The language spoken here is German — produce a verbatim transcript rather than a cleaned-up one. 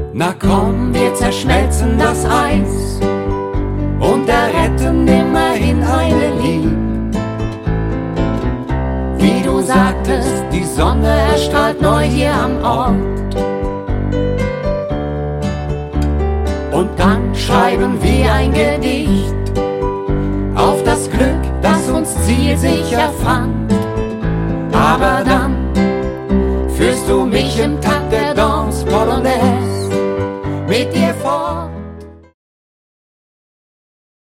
Na komm, wir zerschmelzen das Eis und erretten immerhin eine Lieb. Wie du sagtest, die Sonne erstrahlt neu hier am Ort. Und dann schreiben wir ein Gedicht auf das Glück, das uns zielsicher fand. Aber dann führst du mich im Takt